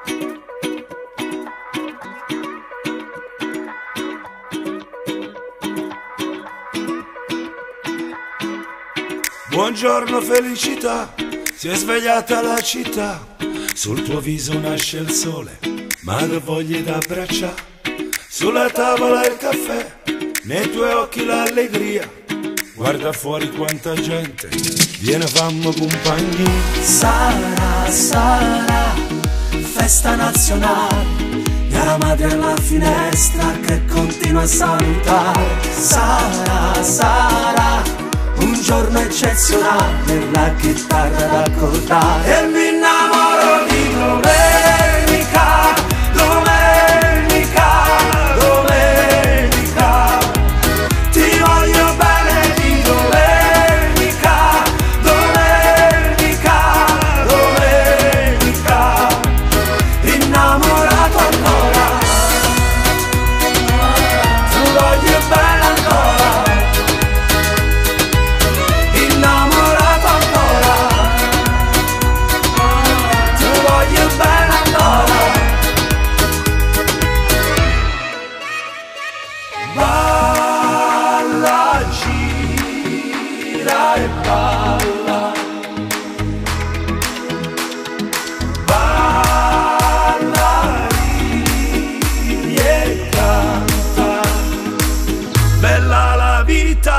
Buongiorno felicità, si è svegliata la città, sul tuo viso nasce il sole, ma che voglia d'abbracciare, sulla tavola il caffè, nei tuoi occhi l'allegria, guarda fuori quanta gente, viene fammi compagnia. Sarà festa nazionale, e la madre alla finestra che continua a salutare. Sarà un giorno eccezionale, la chitarra da accordare. E mi innamoro di domenica, domenica, domenica. Ti voglio bene di domenica, domenica, domenica. Innamorato ancora, ti voglio bene ancora. Innamorato ancora, ti voglio bene ancora. Balla, gira e balla, balla, ridi e canta, bella la vita.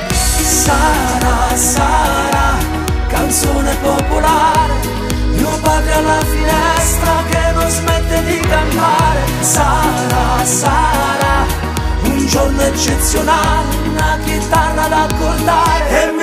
Sarà canzone popolare, mio padre alla finestra che non smette di cantare. Sarà un giorno eccezionale, una chitarra da accordare.